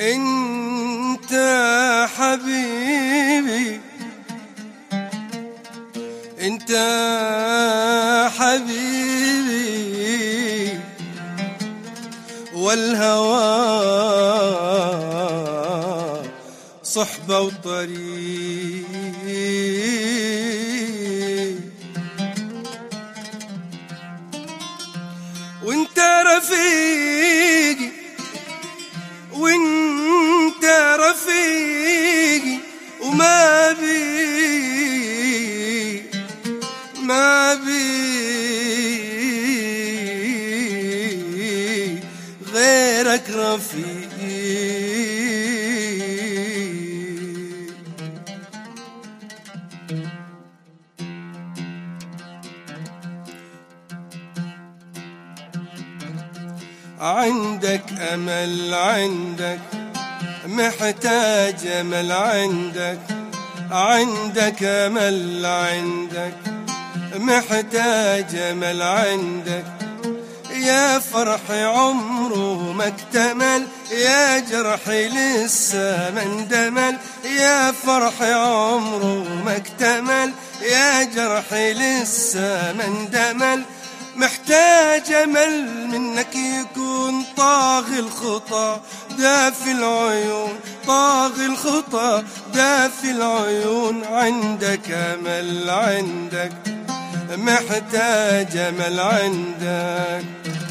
انت حبيبي، انت حبيبي، والهوى صحبة وطريق، وانت رفيقي، وانت رفيقي، وما بي غيرك رفيقي. عندك أمل، عندك محتاج أمل، عندك أمل، عندك محتاج أمل، عندك يا فرحي عمره ما اكتمل، يا جرحي لسه ما اندمل، يا فرحي عمره ما اكتمل، يا جرحي لسه ما اندمل. محتاج أمل منك يكون طاغي الخطى، دافي العيون، طاغي الخطى، دافي العيون. عندك أمل، عندك محتاج أمل، عندك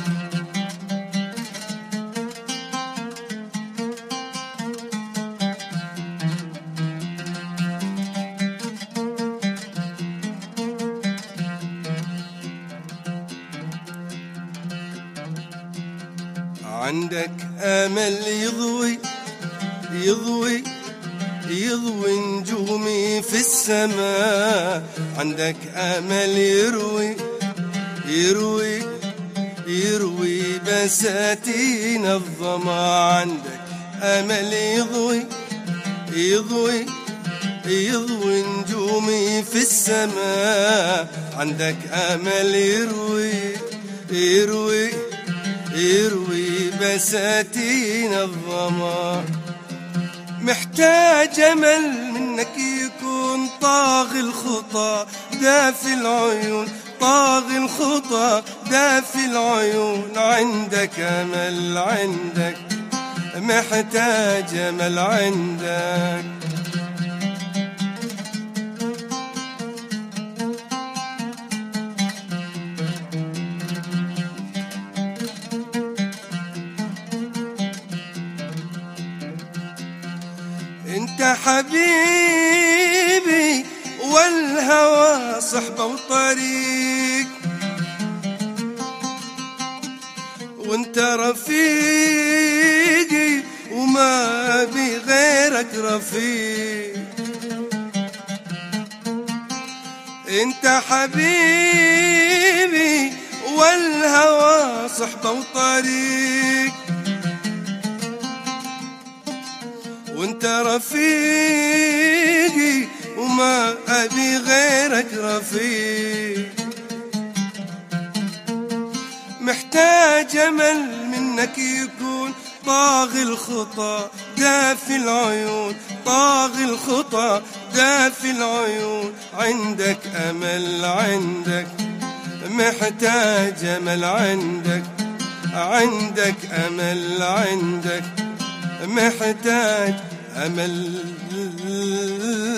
عندك أمل يضوي يضوي يضوي نجومي في السماء، عندك أمل يروي يروي يروي بساتين الظما، عندك أمل يضوي يضوي يضوي نجومي في السماء، عندك أمل يروي يروي يروي بساتين الظما. محتاج أمل منك يكون طاغي الخطى، دافي العيون، طاغي الخطى، دافي العيون. عندك أمل، عندك محتاج أمل، عندك انت حبيبي، والهوى صحبة وطريق، وانت رفيقي، وما بي غيرك رفيق. انت حبيبي، والهوى صحبة وطريق، وانت رفيقي، وما أبي غيرك رفيق. محتاج أمل منك يكون طاغي الخطى، دافي العيون، طاغي الخطى، دافي العيون. عندك أمل، عندك محتاج أمل، عندك عندك أمل، عندك محتاج أمل.